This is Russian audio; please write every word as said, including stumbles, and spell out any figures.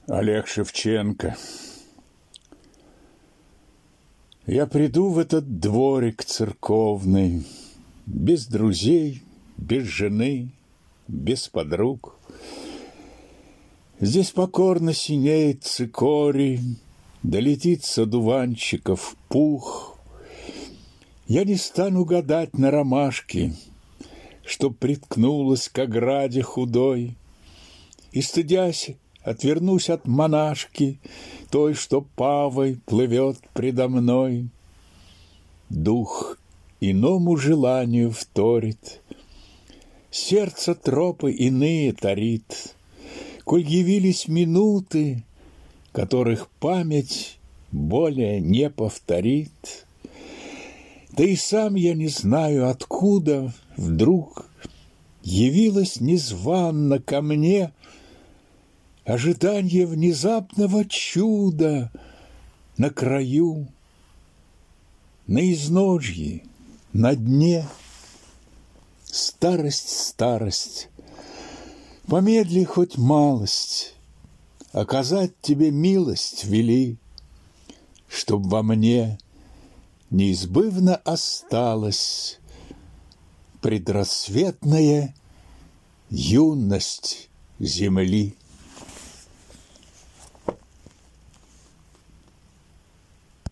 Олег Шевченко. Я приду в этот дворик церковный, без друзей, без жены, без подруг. Здесь покорно синеет цикорий, долетит с одуванчиков пух. Я не стану гадать на ромашке, чтоб приткнулась к ограде худой, и, стыдясь, отвернусь от монашки, той, что павой плывет предо мной. Дух иному желанию вторит, сердце тропы иные тарит, коль явились минуты, которых память более не повторит. Да и сам я не знаю, откуда вдруг явилось незванно ко мне ожидание внезапного чуда на краю, на изножье, на дне. Старость, старость, помедли хоть малость, оказать тебе милость вели, чтоб во мне неизбывно осталась предрассветная юность земли.